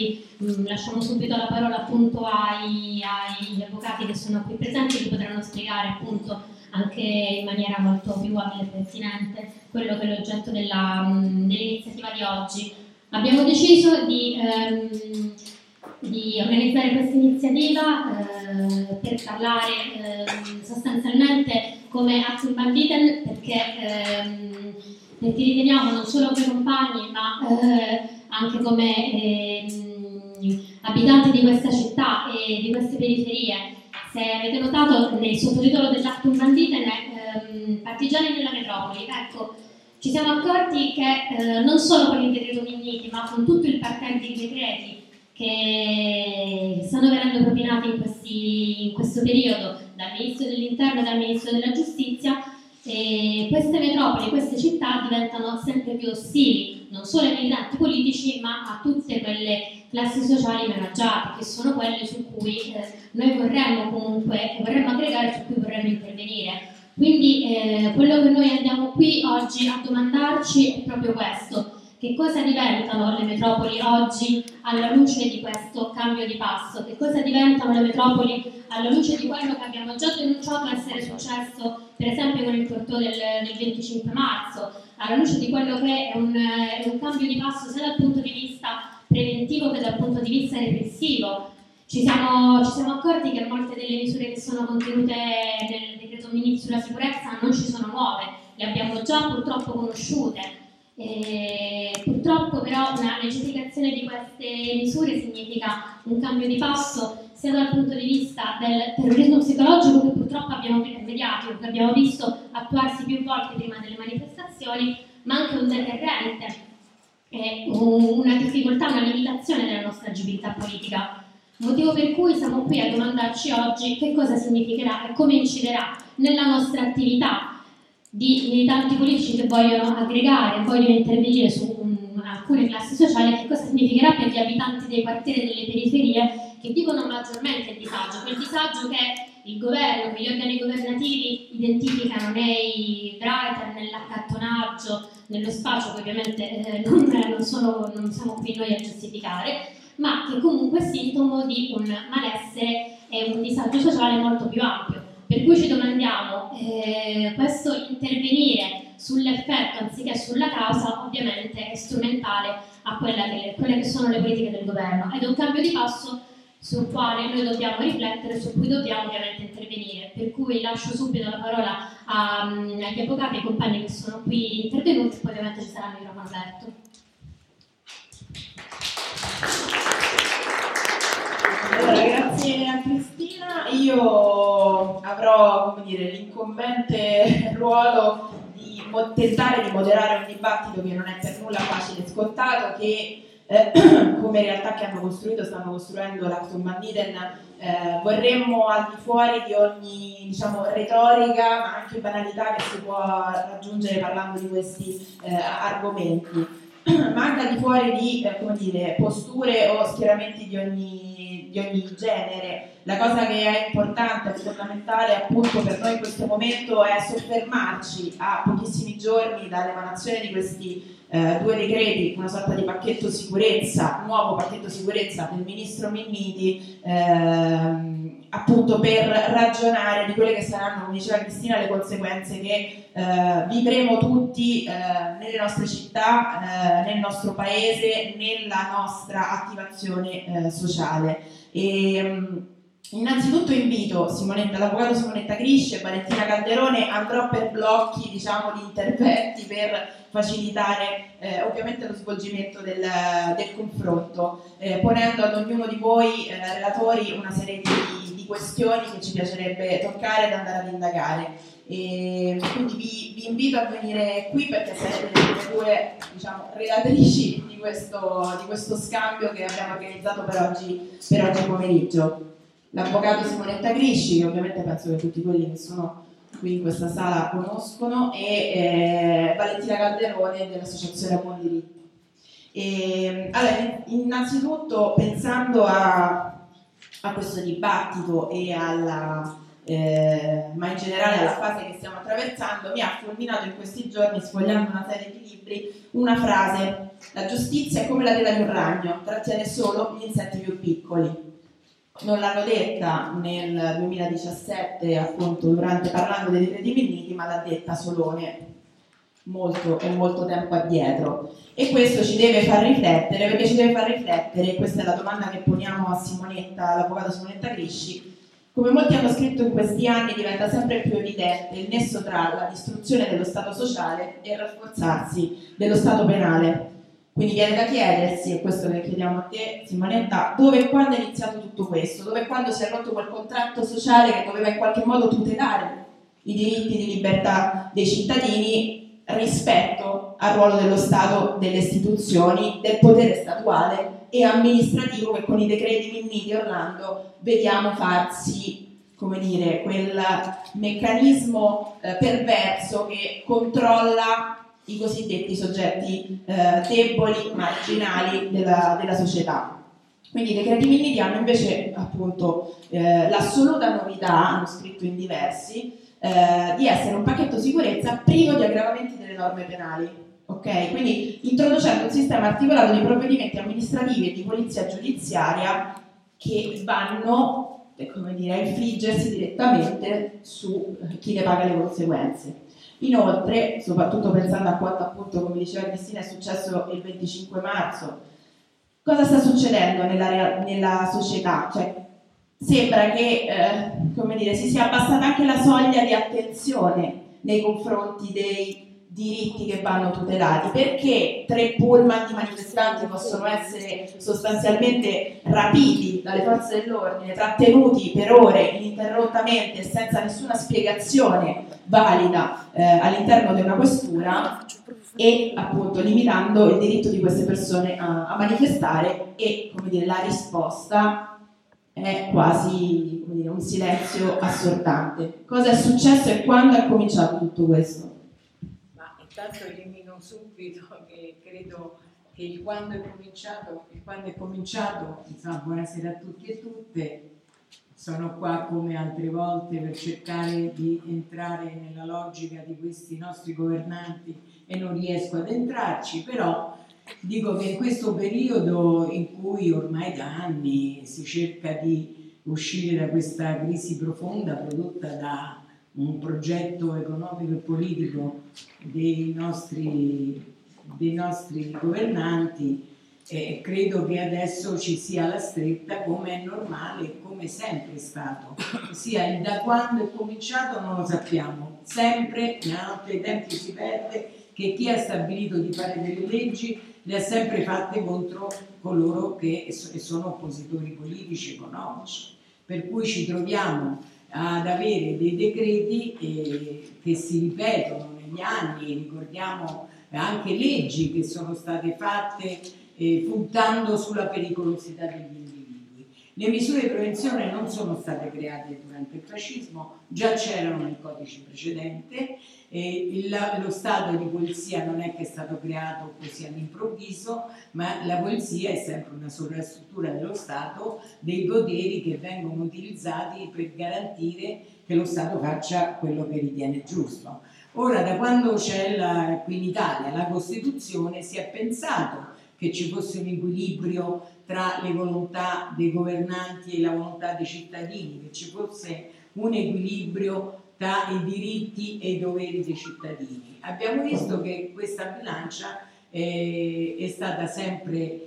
Lasciamo subito la parola appunto agli avvocati che sono qui presenti, che potranno spiegare appunto anche in maniera molto più abile e pertinente quello che è l'oggetto dell'iniziativa di oggi. Abbiamo deciso di organizzare questa iniziativa per parlare sostanzialmente come Actum Banditen, perché riteniamo non solo come compagni ma anche come abitanti di questa città e di queste periferie. Se avete notato, nel sottotitolo dell'Actum Banditen è Partigiani nella metropoli. Ecco, ci siamo accorti che non solo con il decreto Minniti, ma con tutto il parterre di decreti che stanno venendo propinati in questo periodo dal Ministro dell'Interno e dal Ministro della Giustizia, queste metropoli, queste città diventano sempre più ostili non solo ai militanti politici ma a tutte quelle classi sociali meno agiate, che sono quelle su cui noi vorremmo aggregare, su cui vorremmo intervenire. Quindi quello che noi andiamo qui oggi a domandarci è proprio questo: che cosa diventano le metropoli oggi alla luce di questo cambio di passo? Che cosa diventano le metropoli alla luce di quello che abbiamo già denunciato essere successo per esempio con il corteo del 25 marzo, alla luce di quello che è un cambio di passo sia dal punto di vista preventivo che dal punto di vista repressivo. Ci siamo accorti che molte delle misure che sono contenute nel decreto Minniti sulla sicurezza non ci sono nuove, le abbiamo già purtroppo conosciute. Purtroppo però una legittimazione di queste misure significa un cambio di passo sia dal punto di vista del terrorismo psicologico, che purtroppo abbiamo mediatico, che abbiamo visto attuarsi più volte prima delle manifestazioni, ma anche un deterrente e una difficoltà, una limitazione della nostra agibilità politica. Motivo per cui siamo qui a domandarci oggi che cosa significherà e come inciderà nella nostra attività di militanti politici che vogliono aggregare, vogliono intervenire su alcune classi sociali, che cosa significherà per gli abitanti dei quartieri e delle periferie che vivono maggiormente il disagio, quel disagio che il governo, che gli organi governativi identificano nei writer, nell'accattonaggio, nello spaccio, che ovviamente non siamo qui noi a giustificare, ma che comunque è sintomo di un malessere e un disagio sociale molto più ampio. Per cui ci domandiamo, questo intervenire sull'effetto anziché sulla causa ovviamente è strumentale a quelle che sono le politiche del governo, ed è un cambio di passo sul quale noi dobbiamo riflettere, su cui dobbiamo ovviamente intervenire. Per cui lascio subito la parola agli avvocati e ai compagni che sono qui intervenuti, poi ovviamente ci sarà il microfono aperto. Allora, grazie a Cristina. Io avrò, come dire, l'incombente ruolo di tentare di moderare un dibattito che non è per nulla facile e scontato, che come realtà che stanno costruendo l'Actum Banditen, vorremmo al di fuori di ogni, diciamo, retorica ma anche banalità che si può raggiungere parlando di questi argomenti, ma anche al di fuori di come dire, posture o schieramenti di ogni genere. La cosa che è importante e fondamentale appunto per noi in questo momento è soffermarci a pochissimi giorni dall'emanazione di questi due decreti, una sorta di pacchetto sicurezza, nuovo pacchetto sicurezza del ministro Minniti, appunto per ragionare di quelle che saranno, come diceva Cristina, le conseguenze che vivremo tutti nelle nostre città, nel nostro paese, nella nostra attivazione sociale. Innanzitutto invito l'avvocato Simonetta Grisce e Valentina Calderone. Andrò per blocchi, diciamo, di interventi per facilitare ovviamente lo svolgimento del confronto, ponendo ad ognuno di voi relatori una serie di questioni che ci piacerebbe toccare ed andare ad indagare. Quindi vi invito a venire qui perché sarete le due, diciamo, relatrici di questo scambio che abbiamo organizzato per oggi pomeriggio. L'avvocato Simonetta Grisci, che ovviamente penso che tutti quelli che sono qui in questa sala conoscono, e Valentina Calderone dell'Associazione Buon Diritto. Allora, innanzitutto, pensando a questo dibattito e ma in generale alla fase che stiamo attraversando, mi ha fulminato in questi giorni, sfogliando una serie di libri, una frase la giustizia è come la tela di un ragno, trattiene solo gli insetti più piccoli. Non l'hanno detta nel 2017, appunto, parlando dei decreti Minniti, ma l'ha detta Solone molto tempo addietro. E questo ci deve far riflettere, perché ci deve far riflettere, questa è la domanda che poniamo a Simonetta, all'avvocato Simonetta Grisci. Come molti hanno scritto in questi anni, diventa sempre più evidente il nesso tra la distruzione dello Stato sociale e il rafforzarsi dello Stato penale. Quindi viene da chiedersi, e questo che chiediamo a te, Simonetta, dove e quando è iniziato tutto questo? Dove e quando si è rotto quel contratto sociale che doveva in qualche modo tutelare i diritti di libertà dei cittadini rispetto al ruolo dello Stato, delle istituzioni, del potere statuale e amministrativo che con i decreti Minniti Orlando vediamo farsi, come dire, quel meccanismo perverso che controlla i cosiddetti soggetti deboli, marginali della società. Quindi i decreti Minniti hanno invece appunto l'assoluta novità, hanno scritto in diversi, di essere un pacchetto sicurezza privo di aggravamenti delle norme penali. Okay? Quindi introducendo un sistema articolato di provvedimenti amministrativi e di polizia giudiziaria che vanno, come dire, a infliggersi direttamente su chi ne paga le conseguenze. Inoltre, soprattutto pensando a quanto appunto, come diceva Cristina, è successo il 25 marzo, cosa sta succedendo nella società? Cioè, sembra che come dire, si sia abbassata anche la soglia di attenzione nei confronti dei diritti che vanno tutelati, perché 3 pullman di manifestanti possono essere sostanzialmente rapiti dalle forze dell'ordine, trattenuti per ore ininterrottamente senza nessuna spiegazione valida all'interno di una questura e appunto limitando il diritto di queste persone a manifestare e, come dire, la risposta è quasi, come dire, un silenzio assordante. Cosa è successo e quando è cominciato tutto questo? Intanto elimino subito che credo che il quando è cominciato, insomma, buonasera a tutti e tutte, sono qua come altre volte per cercare di entrare nella logica di questi nostri governanti e non riesco ad entrarci, però dico che in questo periodo in cui ormai da anni si cerca di uscire da questa crisi profonda prodotta da un progetto economico e politico dei nostri governanti, credo che adesso ci sia la stretta come è normale e come sempre è stato, ossia da quando è cominciato non lo sappiamo, sempre nella notte dei tempi si perde che chi ha stabilito di fare delle leggi le ha sempre fatte contro coloro che sono oppositori politici, economici, per cui ci troviamo ad avere dei decreti che si ripetono negli anni, ricordiamo anche leggi che sono state fatte puntando sulla pericolosità degli individui. Le misure di prevenzione non sono state create durante il fascismo, già c'erano nel codice precedente, lo Stato di polizia non è che è stato creato così all'improvviso, ma la polizia è sempre una sovrastruttura dello Stato, dei poteri che vengono utilizzati per garantire che lo Stato faccia quello che ritiene giusto. Ora, da quando c'è qui in Italia la Costituzione, si è pensato che ci fosse un equilibrio tra le volontà dei governanti e la volontà dei cittadini, che ci fosse un equilibrio tra i diritti e i doveri dei cittadini. Abbiamo visto che questa bilancia è stata sempre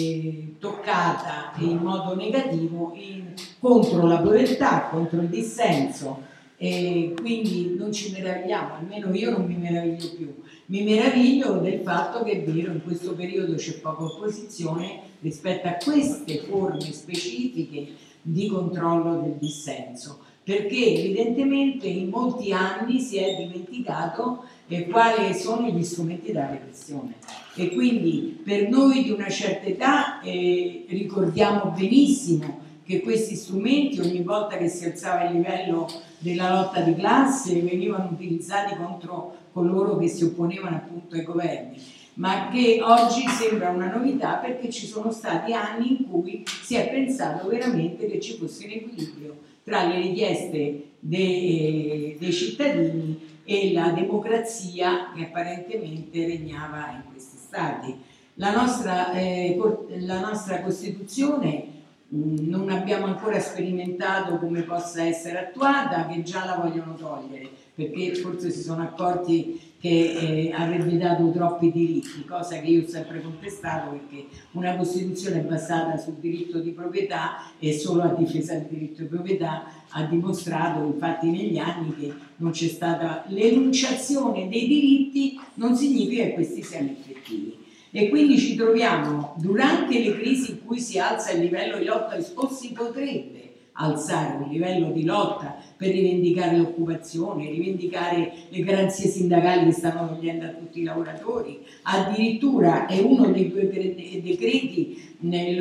toccata in modo negativo contro la povertà, contro il dissenso, quindi non ci meravigliamo, almeno io non mi meraviglio più. Mi meraviglio del fatto che è vero, in questo periodo c'è poca opposizione rispetto a queste forme specifiche di controllo del dissenso, perché evidentemente in molti anni si è dimenticato quali sono gli strumenti della repressione e quindi per noi di una certa età ricordiamo benissimo che questi strumenti ogni volta che si alzava il livello della lotta di classe venivano utilizzati contro coloro che si opponevano appunto ai governi, ma che oggi sembra una novità perché ci sono stati anni in cui si è pensato veramente che ci fosse un equilibrio tra le richieste dei cittadini e la democrazia che apparentemente regnava in questi stati. la nostra Costituzione non abbiamo ancora sperimentato come possa essere attuata, che già la vogliono togliere, perché forse si sono accorti che avrebbe dato troppi diritti, cosa che io ho sempre contestato, perché una Costituzione basata sul diritto di proprietà e solo a difesa del diritto di proprietà ha dimostrato infatti negli anni che non c'è stata l'enunciazione dei diritti, non significa che questi siano effettivi. E quindi ci troviamo durante le crisi in cui si alza il livello di lotta o si potrebbe alzare un livello di lotta per rivendicare l'occupazione, rivendicare le garanzie sindacali che stanno togliendo a tutti i lavoratori. Addirittura è uno dei 2 decreti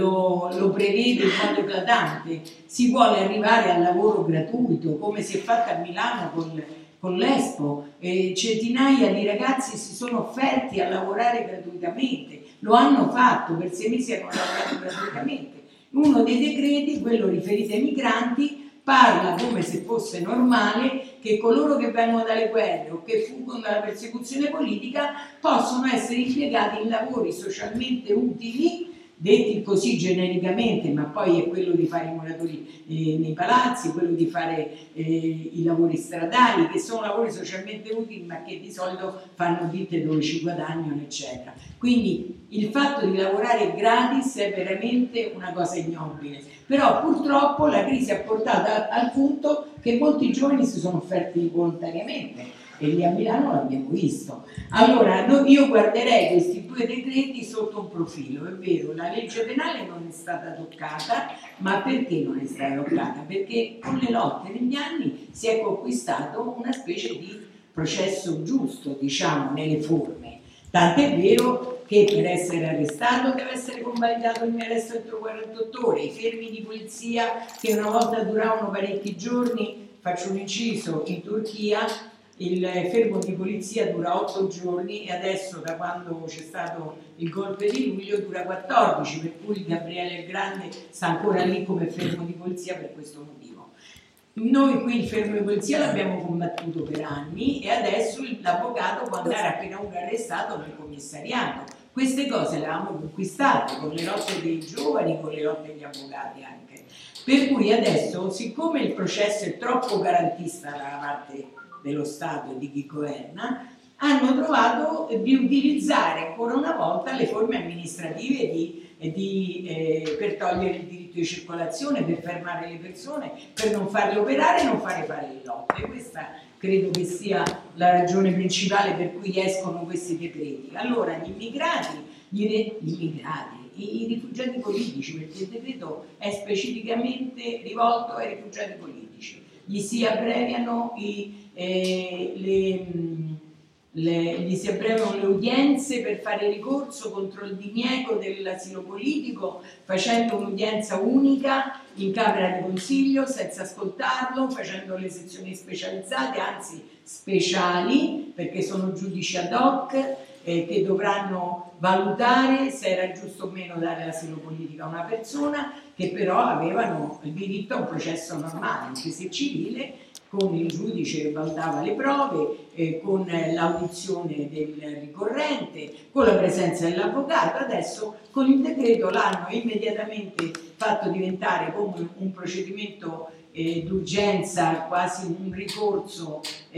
lo prevede in modo eclatante, si vuole arrivare al lavoro gratuito come si è fatto a Milano con l'Expo, centinaia di ragazzi si sono offerti a lavorare gratuitamente, lo hanno fatto, per 6 mesi hanno lavorato gratuitamente. Uno dei decreti, quello riferito ai migranti, parla come se fosse normale che coloro che vengono dalle guerre o che fuggono dalla persecuzione politica possono essere impiegati in lavori socialmente utili, detti così genericamente, ma poi è quello di fare i muratori nei palazzi, quello di fare i lavori stradali, che sono lavori socialmente utili ma che di solito fanno ditte dove ci guadagnano, eccetera. Quindi il fatto di lavorare gratis è veramente una cosa ignobile, però purtroppo la crisi ha portato al punto che molti giovani si sono offerti volontariamente, e lì a Milano l'abbiamo visto. Allora io guarderei questi 2 decreti sotto un profilo. È vero, la legge penale non è stata toccata, ma perché non è stata toccata? Perché con le lotte negli anni si è conquistato una specie di processo giusto, diciamo, nelle forme. Tant'è vero che per essere arrestato deve essere convalidato il mio arresto entro 48 ore, i fermi di polizia che una volta duravano parecchi giorni, faccio un inciso, in Turchia il fermo di polizia dura 8 giorni e adesso da quando c'è stato il golpe di luglio dura 14, per cui Gabriele il Grande sta ancora lì come fermo di polizia per questo motivo. Noi qui il fermo di polizia l'abbiamo combattuto per anni e adesso l'avvocato può andare appena uno è arrestato nel commissariato. Queste cose le avevamo conquistate con le lotte dei giovani, con le lotte degli avvocati anche. Per cui adesso, siccome il processo è troppo garantista dalla parte dello Stato e di chi governa, hanno trovato di utilizzare ancora una volta le forme amministrative per togliere il diritto di circolazione, per fermare le persone, per non farle operare e non fare le lotte. Questa credo che sia la ragione principale per cui escono questi decreti. Allora gli immigrati, i rifugiati politici, perché il decreto è specificamente rivolto ai rifugiati politici, gli si abbreviano gli si abbreviano le udienze per fare ricorso contro il diniego dell'asilo politico, facendo un'udienza unica in Camera di Consiglio senza ascoltarlo, facendo le sezioni specializzate, anzi speciali, perché sono giudici ad hoc che dovranno valutare se era giusto o meno dare l'asilo politico a una persona, che però avevano il diritto a un processo normale, anche se civile, con il giudice che valutava le prove, con l'audizione del ricorrente, con la presenza dell'avvocato. Adesso con il decreto l'hanno immediatamente fatto diventare come un procedimento d'urgenza, quasi un ricorso,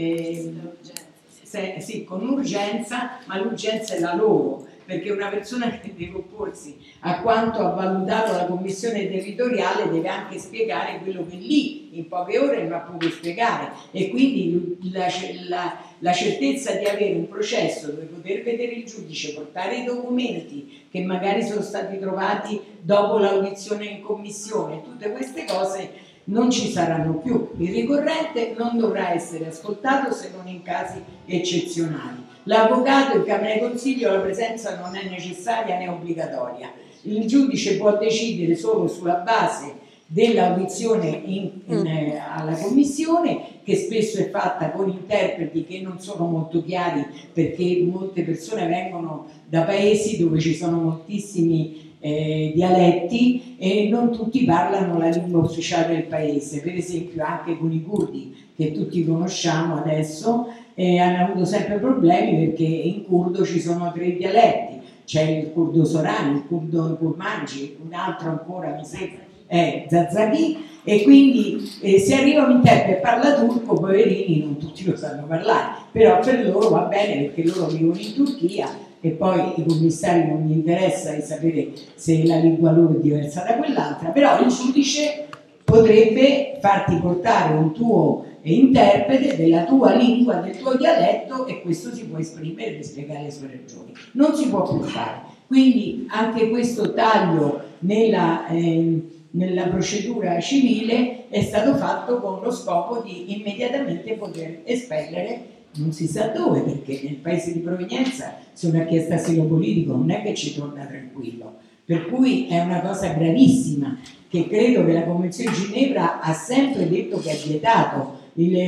sì, con urgenza, ma l'urgenza è la loro, perché una persona che deve opporsi a quanto ha valutato la commissione territoriale deve anche spiegare quello che lì in poche ore non ha potuto spiegare, e quindi la certezza di avere un processo dove poter vedere il giudice, portare i documenti che magari sono stati trovati dopo l'audizione in commissione, tutte queste cose non ci saranno più. Il ricorrente non dovrà essere ascoltato se non in casi eccezionali. L'avvocato in Camera di Consiglio la presenza non è necessaria né obbligatoria. Il giudice può decidere solo sulla base dell'audizione alla commissione, che spesso è fatta con interpreti che non sono molto chiari, perché molte persone vengono da paesi dove ci sono moltissimi dialetti e non tutti parlano la lingua ufficiale del paese. Per esempio anche con i curdi, che tutti conosciamo adesso, hanno avuto sempre problemi perché in curdo ci sono 3 dialetti, c'è il curdo Sorani, il curdo Kurmanji, un altro ancora mi sembra Zazzaghi, e quindi se arriva un interprete e parla turco, poverini, non tutti lo sanno parlare, però per loro va bene perché loro vivono in Turchia e poi i commissari non gli interessa di sapere se la lingua loro è diversa da quell'altra, però il giudice potrebbe farti portare un tuo interprete della tua lingua, del tuo dialetto, e questo si può esprimere per spiegare le sue ragioni. Non si può più fare. Quindi anche questo taglio nella procedura civile è stato fatto con lo scopo di immediatamente poter espellere non si sa dove, perché nel paese di provenienza se uno ha chiesto asilo politico non è che ci torna tranquillo, per cui è una cosa gravissima che credo che la Convenzione di Ginevra ha sempre detto che è vietato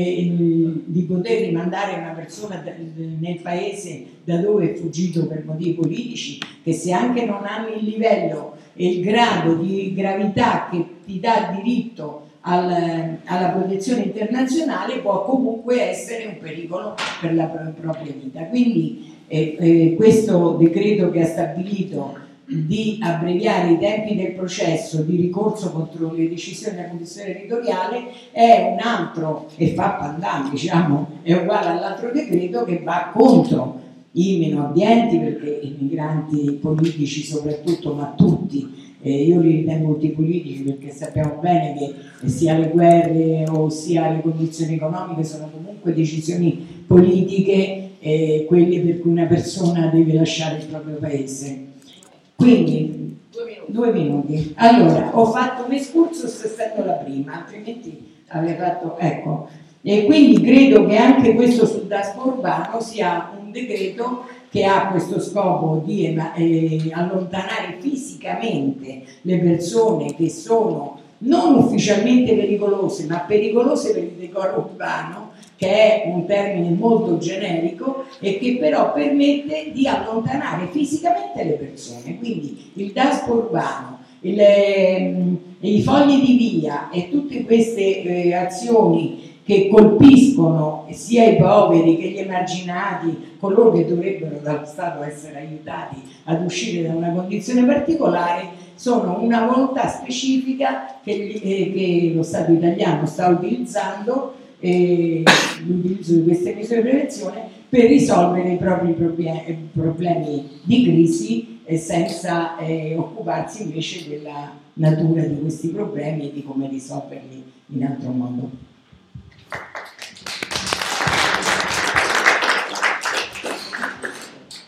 di poter rimandare una persona nel paese da dove è fuggito per motivi politici, che se anche non hanno il livello e il grado di gravità che ti dà diritto alla protezione internazionale, può comunque essere un pericolo per la propria vita. Quindi questo decreto che ha stabilito di abbreviare i tempi del processo di ricorso contro le decisioni della Commissione territoriale è un altro, e fa pandan, diciamo, è uguale all'altro decreto che va contro i meno abbienti, perché i migranti politici soprattutto, ma tutti, io li ritengo tutti politici perché sappiamo bene che sia le guerre o sia le condizioni economiche sono comunque decisioni politiche, quelle per cui una persona deve lasciare il proprio paese. Quindi 2 minuti. Allora, ho fatto un excursus essendo la prima, altrimenti avrei fatto, ecco. E quindi credo che anche questo sul Daspo urbano sia un decreto che ha questo scopo di allontanare fisicamente le persone che sono non ufficialmente pericolose, ma pericolose per il decoro urbano, che è un termine molto generico e che però permette di allontanare fisicamente le persone. Quindi il Daspo urbano, i fogli di via e tutte queste azioni che colpiscono sia i poveri che gli emarginati, coloro che dovrebbero dallo Stato essere aiutati ad uscire da una condizione particolare, sono una volontà specifica che lo Stato italiano sta utilizzando, l'utilizzo di queste misure di prevenzione per risolvere i propri problemi di crisi, senza occuparsi invece della natura di questi problemi e di come risolverli in altro modo.